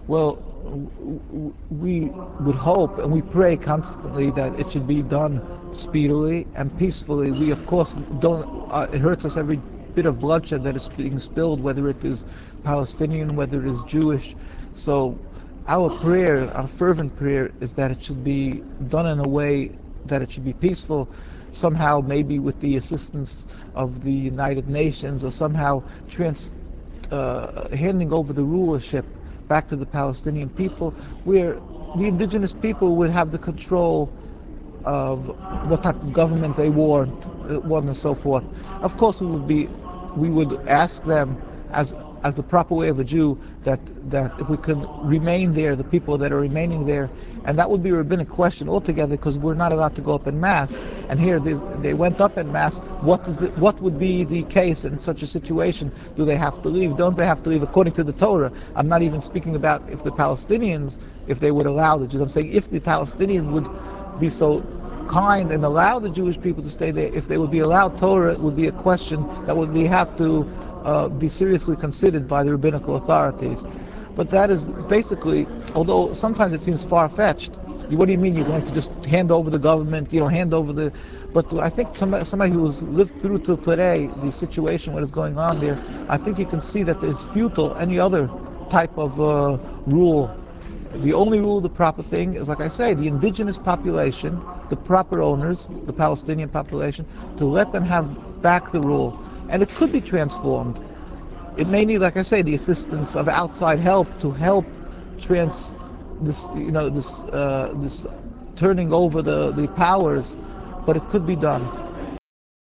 Well, we would hope and we pray constantly that it should be done speedily and peacefully. We, of course, don't. It hurts us every bit of bloodshed that is being spilled, whether it is Palestinian, whether it is Jewish. So, our prayer, our fervent prayer, is that it should be done in a way that it should be peaceful, somehow maybe with the assistance of the United Nations, or somehow handing over the rulership back to the Palestinian people, where the indigenous people would have the control of what type of government they want and so forth. Of course, we would ask them as the proper way of a Jew that if we could remain there, the people that are remaining there, and that would be a rabbinic question altogether, because we're not allowed to go up in mass. And here they went up in mass. What would be the case in such a situation? Do they have to leave? Don't they have to leave according to the Torah? I'm not even speaking about if the Palestinians, if they would allow the Jews. I'm saying if the Palestinians would be so kind and allow the Jewish people to stay there, if they would be allowed Torah, it would be a question that would have to be seriously considered by the rabbinical authorities. But that is basically, although sometimes it seems far-fetched, what do you mean you're going to just hand over the government, hand over the... But I think somebody who has lived through till today, the situation, what is going on there, I think you can see that it's futile, any other type of rule. The only rule, the proper thing, is, like I say, the indigenous population, the proper owners, the Palestinian population, to let them have back the rule. And it could be transformed. It may need, like I say, the assistance of outside help to help trans this, this turning over the powers, but it could be done.